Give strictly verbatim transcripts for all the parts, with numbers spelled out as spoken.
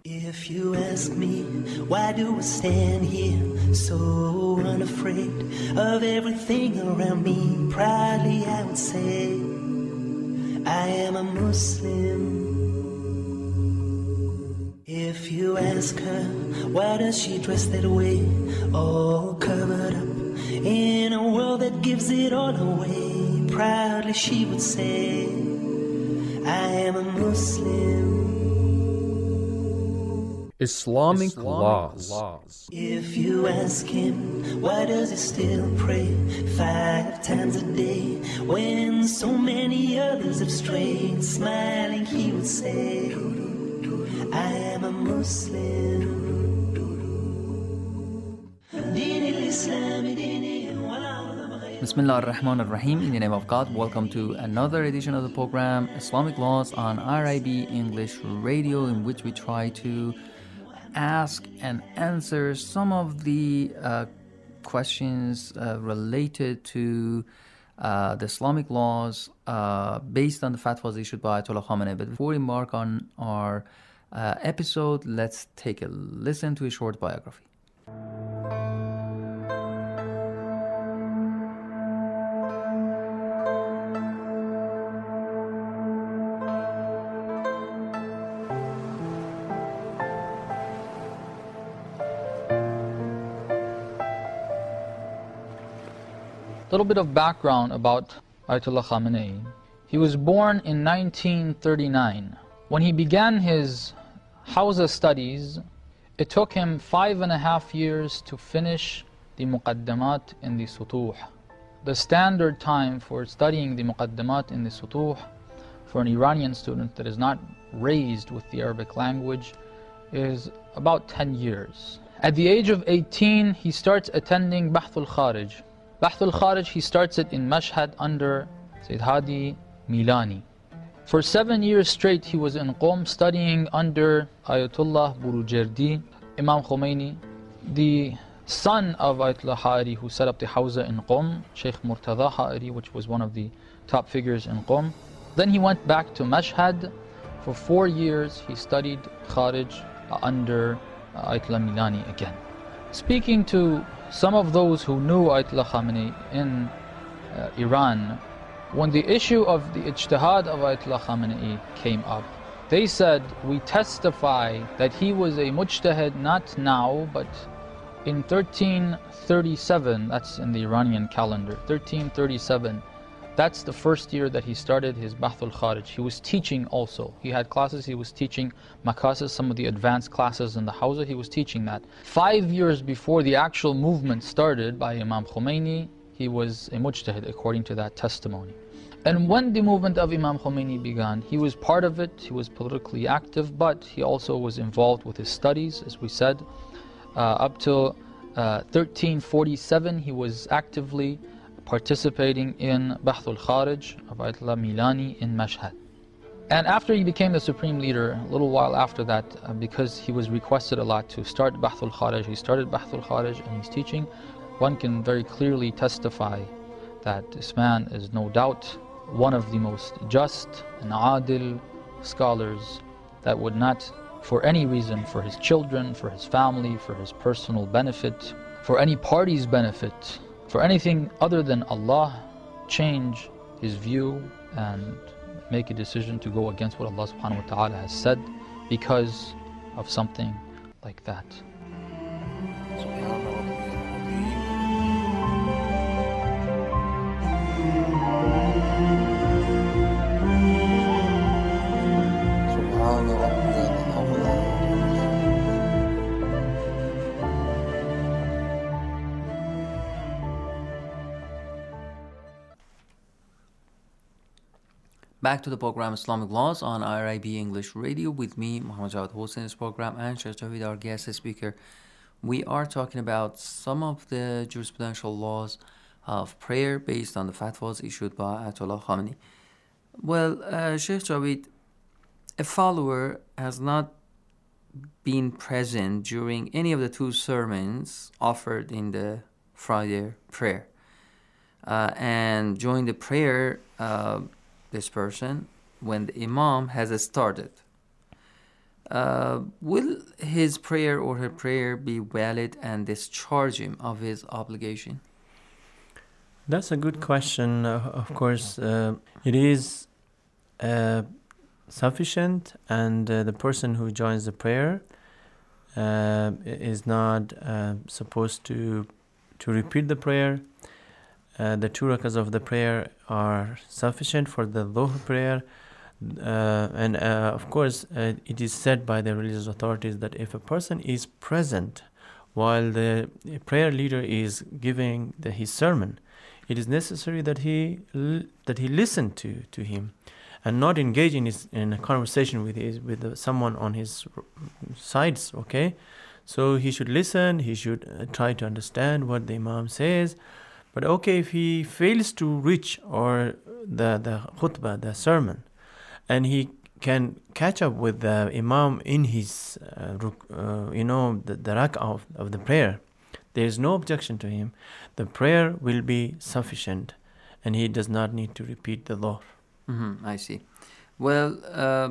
If you ask me, why do I stand here so unafraid of everything around me? Proudly I would say, I am a Muslim. If you ask her, why does she dress that way, all covered up in a world that gives it all away? Proudly she would say, I am a Muslim. Islamic, Islamic laws. laws. If you ask him, why does he still pray five times a day when so many others have strayed? Smiling he would say, I am a Muslim. Bismillah ar-Rahman ar-Rahim. In the name of God, welcome to another edition of the program Islamic Laws on R I B English Radio, in which we try to ask and answer some of the uh, questions uh, related to uh, the Islamic laws uh, based on the fatwas issued by Ayatollah Khamenei. But before we embark on our uh, episode, let's take a listen to a short biography. A little bit of background about Ayatollah Khamenei. He was born in nineteen thirty-nine. When he began his Hawza studies, it took him five and a half years to finish the Muqaddamat in the Sutuh. The standard time for studying the Muqaddamat in the Sutuh for an Iranian student that is not raised with the Arabic language is about ten years. At the age of eighteen, he starts attending Bahth al-Kharij. Bahth al-Kharij, he starts it in Mashhad under Sayyid Hadi Milani. For seven years straight, he was in Qom studying under Ayatollah Burujerdi, Imam Khomeini, the son of Ayatollah Ha'ari, who set up the Hawza in Qom, Sheikh Murtada Ha'ari, which was one of the top figures in Qom. Then he went back to Mashhad. For four years, he studied Kharij under Ayatollah Milani again. Speaking to some of those who knew Ayatollah Khamenei in uh, Iran, when the issue of the ijtihad of Ayatollah Khamenei came up, they said, we testify that he was a mujtahid not now, but in thirteen thirty-seven, that's in the Iranian calendar, thirteen thirty-seven, that's the first year that he started his Bahth al-Kharij. He was teaching also. He had classes, he was teaching makasis, some of the advanced classes in the Hawza, he was teaching that. Five years before the actual movement started by Imam Khomeini, he was a mujtahid according to that testimony. And when the movement of Imam Khomeini began, he was part of it, he was politically active, but he also was involved with his studies, as we said. Uh, up till uh, thirteen forty-seven, he was actively participating in Bahth al-Kharij of Ayatollah Milani in Mashhad. And after he became the supreme leader, a little while after that, uh, because he was requested a lot to start Bahth al-Kharij, he started Bahth al-Kharij and he's teaching. One can very clearly testify that this man is no doubt one of the most just and adil scholars that would not, for any reason, for his children, for his family, for his personal benefit, for any party's benefit, for anything other than Allah, change his view and make a decision to go against what Allah subhanahu wa ta'ala has said because of something like that. Back to the program Islamic Laws on R I B English Radio with me, Muhammad Jawad Hossein, this program, and Sheikh Javed, our guest speaker. We are talking about some of the jurisprudential laws of prayer based on the fatwas issued by Ayatollah Khamenei. Well, uh, Sheikh Javed, a follower has not been present during any of the two sermons offered in the Friday prayer. Uh, and during the prayer, uh, this person, when the Imam has started. uh, will his prayer or her prayer be valid and discharge him of his obligation? That's a good question. Uh, of course, uh, it is uh, sufficient, and uh, the person who joins the prayer uh, is not uh, supposed to to repeat the prayer. Uh, the two rakas of the prayer are sufficient for the Dhuhr prayer. Uh, and uh, of course, uh, it is said by the religious authorities that if a person is present while the prayer leader is giving the, his sermon, it is necessary that he l- that he listen to, to him, and not engage in his, in a conversation with his, with uh, someone on his sides. Okay, so he should listen. He should uh, try to understand what the Imam says. But okay, if he fails to reach or the the khutbah, the sermon, and he can catch up with the Imam in his, uh, uh, you know, the, the rak'ah of, of the prayer, there is no objection to him. The prayer will be sufficient, and he does not need to repeat the Dhuhr. Mm-hmm, I see. Well, uh,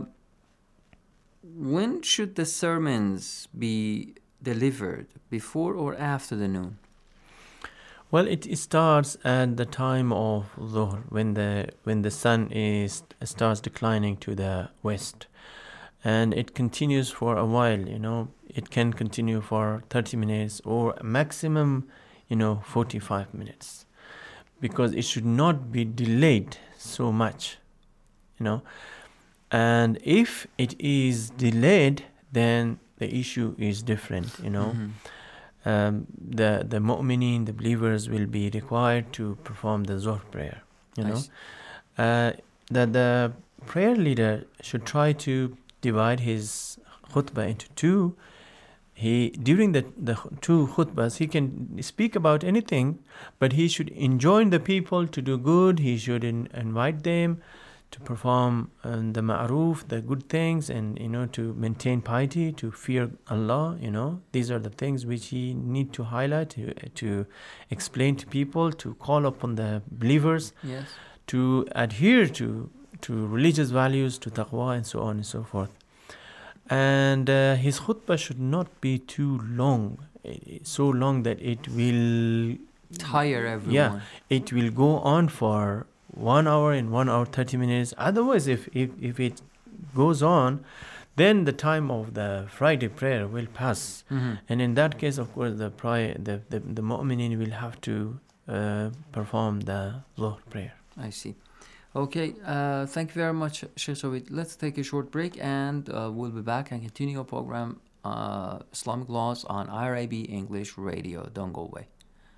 when should the sermons be delivered, before or after the noon? Well, it, it starts at the time of Dhuhr, when the when the sun is starts declining to the west, and it continues for a while. You know, it can continue for thirty minutes or maximum, you know, forty-five minutes, because it should not be delayed so much, you know. And if it is delayed, then the issue is different, you know. Mm-hmm. Um, the the mu'mineen, the believers, will be required to perform the Dhuhr prayer. You know, uh, that the prayer leader should try to divide his khutbah into two. He during the the two khutbahs, he can speak about anything, but he should enjoin the people to do good. He should in, invite them to perform um, the ma'roof, the good things, and, you know, to maintain piety, to fear Allah. You know, these are the things which he need to highlight, to, to explain to people, to call upon the believers, yes, to adhere to to religious values, to taqwa, and so on and so forth. And uh, his khutbah should not be too long, so long that it will tire everyone. Yeah, it will go on for one hour and one hour thirty minutes. Otherwise, if, if if it goes on, then the time of the Friday prayer will pass. Mm-hmm. And in that case, of course, the prayer, the the, the mu'mineen will have to uh, perform the Dhuhr prayer. I see. Okay, uh, thank you very much, Sheikh Sawid. Let's take a short break, and uh, we'll be back and continue our program, uh, Islamic Laws, on I R I B English Radio. Don't go away.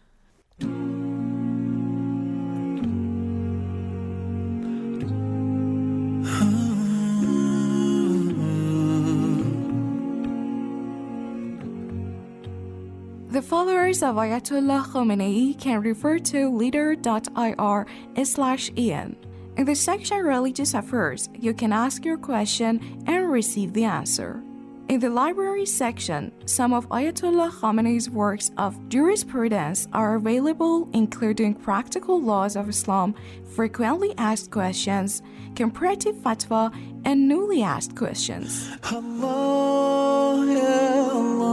The followers of Ayatollah Khamenei can refer to leader dot I R slash E N. In the section Religious Affairs, you can ask your question and receive the answer. In the library section, some of Ayatollah Khamenei's works of jurisprudence are available, including Practical Laws of Islam, Frequently Asked Questions, Comparative Fatwa, and Newly Asked Questions. Allah, ya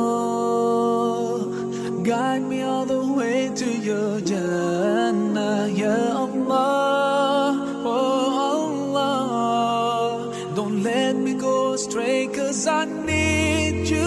Allah, guide me all the way to your Jannah, ya Allah, oh Allah, don't let me go astray, 'cause I need you.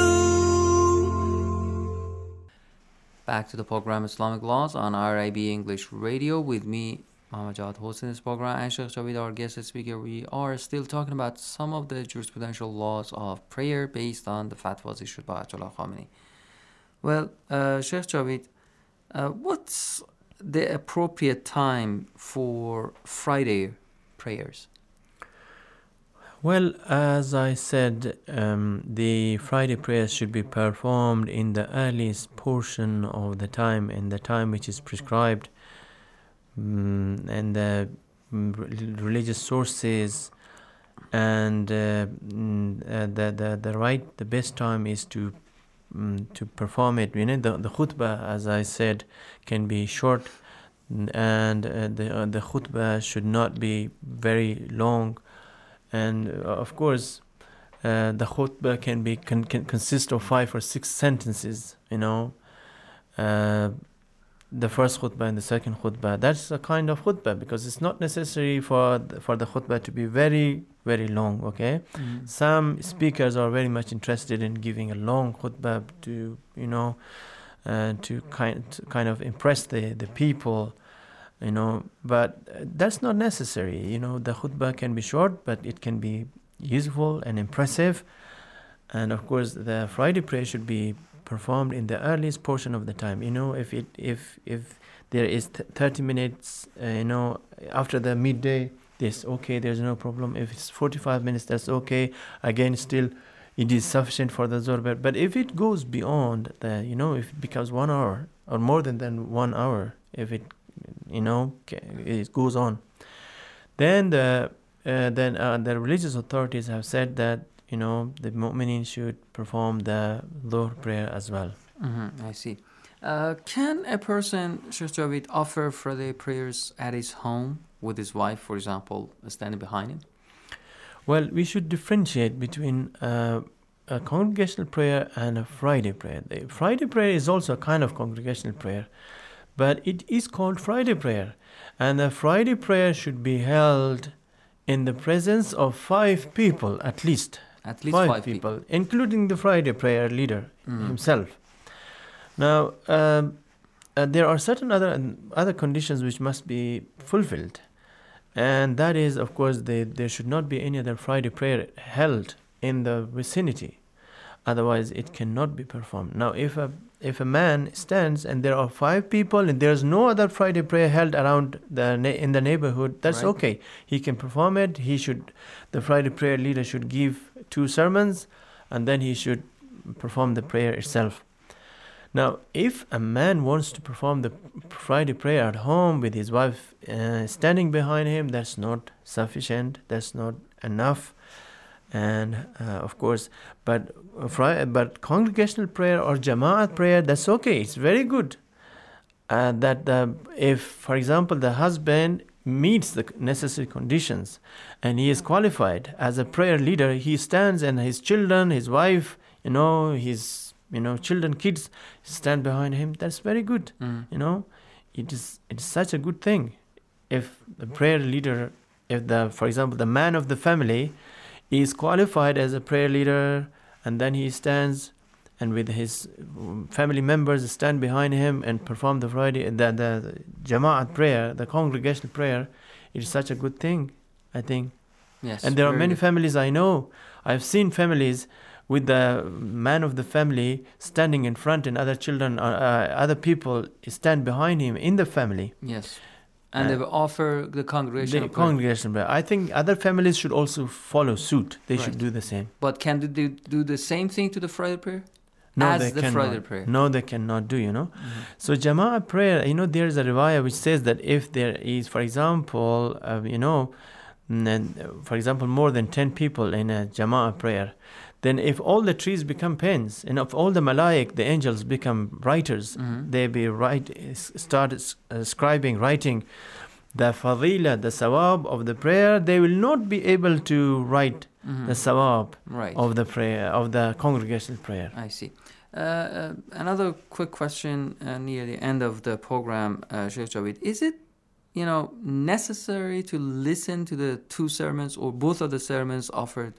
Back to the program Islamic Laws on I R I B English Radio with me, Muhammad Jawad Hossein, this program, and Sheikh Javid, our guest speaker. We are still talking about some of the jurisprudential laws of prayer based on the fatwas issued by Ayatollah Khamenei. Well, uh, Sheikh Javid, uh, what's the appropriate time for Friday prayers? Well, as I said, um, the Friday prayers should be performed in the earliest portion of the time, in the time which is prescribed. Mm, and the mm, religious sources and uh, mm, uh, the, the the right the best time is to mm, to perform it. You know, the the khutbah, as I said, can be short, and uh, the uh, the khutbah should not be very long. And uh, of course, uh, the khutbah can be can, can consist of five or six sentences, you know. Uh, the first khutbah and the second khutbah, that's a kind of khutbah, because it's not necessary for the, for the khutbah to be very, very long, okay? Mm. Some speakers are very much interested in giving a long khutbah to, you know, uh, to kind to kind of impress the, the people, you know, but that's not necessary. You know, the khutbah can be short, but it can be useful and impressive. And of course, the Friday prayer should be performed in the earliest portion of the time. You know, if it if if there is th- thirty minutes, uh, you know, after the midday, this okay, there's no problem. If it's forty-five minutes, that's okay. Again, still, it is sufficient for the Zohar. But if it goes beyond the, you know, if it becomes one hour or more than than one hour, if it, you know, it goes on, then the uh, then uh, the religious authorities have said that, you know, the mu'minin should perform the Dhuhr prayer as well. Mm-hmm, I see. Uh, can a person, Sheikh Javed, offer Friday prayers at his home with his wife, for example, standing behind him? Well, we should differentiate between uh, a congregational prayer and a Friday prayer. The Friday prayer is also a kind of congregational prayer, but it is called Friday prayer. And the Friday prayer should be held in the presence of five people at least. At least five, five people, people, including the Friday prayer leader Mm. himself. Now, um, uh, there are certain other other conditions which must be fulfilled, and that is, of course, they, there should not be any other Friday prayer held in the vicinity. Otherwise, it cannot be performed. Now, if a if a man stands and there are five people and there's no other Friday prayer held around the na- in the neighborhood, that's Right. okay. He can perform it. He should, the Friday prayer leader should give two sermons, and then he should perform the prayer itself. Now, if a man wants to perform the Friday prayer at home with his wife uh, standing behind him, that's not sufficient. That's not enough. And uh, of course, but uh, Friday, but congregational prayer or Jama'at prayer, that's okay. It's very good. Uh, that the, if, for example, the husband meets the necessary conditions and he is qualified as a prayer leader, he stands and his children, his wife, you know, his you know children, kids stand behind him. That's very good. Mm. You know, it is it is such a good thing. If the prayer leader, if the, for example, the man of the family is qualified as a prayer leader, and then he stands and with his family members stand behind him and perform the Friday, the, the Jama'at prayer, the congregational prayer, it is such a good thing, I think. Yes. And there are very many good. families I know. I've seen families with the man of the family standing in front and other children, uh, uh, other people stand behind him in the family. Yes. And Uh, they will offer the congregation. The congregational prayer. I think other families should also follow suit. They should Right. do the same. But can they do, do the same thing to the Friday prayer? No, As they the cannot. Friday prayer. No, they cannot do, you know. So Jama'ah prayer, you know, there is a riwayah which says that if there is, for example, uh, you know, mm, and, uh, for example, more than ten people in a Jama'ah prayer, then if all the trees become pens, and if all the malaik, the angels, become writers, Mhm. they be write, start uh, scribing, writing the fadila, the sawab of the prayer, they will not be able to write Mhm. the sawab Right. of the prayer, of the congregational prayer. I see. Uh, uh, another quick question uh, near the end of the program, uh, Sheikh Javed. Is it, you know, necessary to listen to the two sermons or both of the sermons offered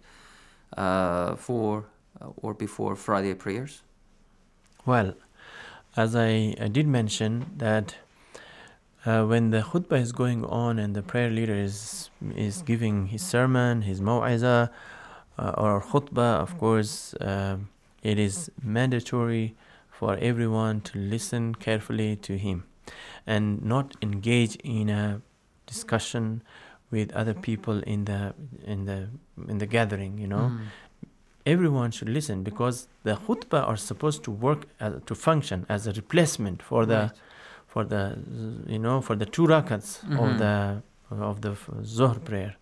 uh, for uh, or before Friday prayers? Well, as I, I did mention that uh, when the khutbah is going on and the prayer leader is is giving his sermon, his maw'izah, uh, or khutbah, of course, uh, it is mandatory for everyone to listen carefully to him and not engage in a discussion with other people in the in the in the gathering, you know. Mm. Everyone should listen, because the khutbah are supposed to work as, to function as a replacement for the Right. for the you know for the two rakats Mhm. of the of the Zuhr prayer.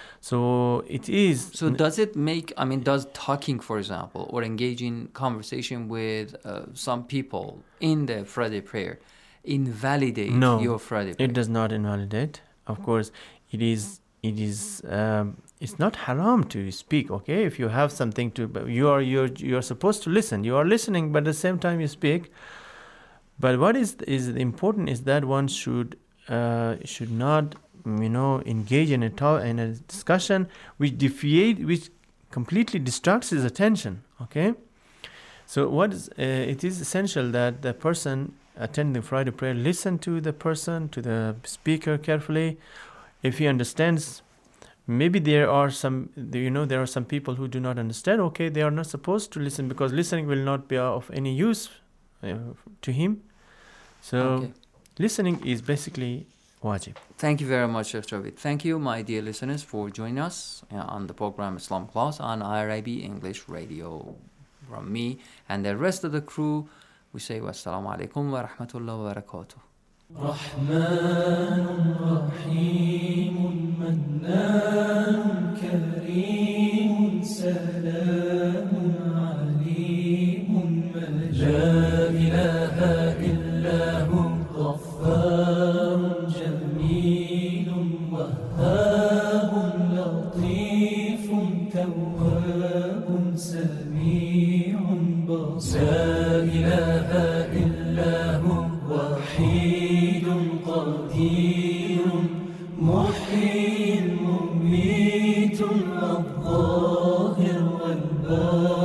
So it is So does it make, I mean, does talking, for example, or engaging conversation with uh, some people in the Friday prayer invalidate No, your Friday prayer? it does not invalidate. Of course, it is it is um, it's not haram to speak, okay? If you have something to, you are you're you're supposed to listen. You are listening, but at the same time you speak. But what is is important is that one should uh, should not, you know, engage in a talk, in a discussion which deviate, which completely distracts his attention, okay? So what is uh, it is essential that the person attending the Friday prayer listen to the person, to the speaker carefully. If he understands, maybe there are some, you know, there are some people who do not understand. Okay, they are not supposed to listen because listening will not be of any use uh, to him. So okay. Listening is basically wajib. Thank you very much, Sheikh Javed. Thank you, my dear listeners, for joining us on the program Islam Class on I R I B English Radio. From me and the rest of the crew, we say wassalamu alaikum wa rahmatullahi wa barakatuh. رحمن رحيم منان كريم سلام عليم لا إله إلا هو غفار جميل وهاب لطيف تواب سميع بصير لا إله إلا هو وحيد قدير محيي مميت الظاهر والباطن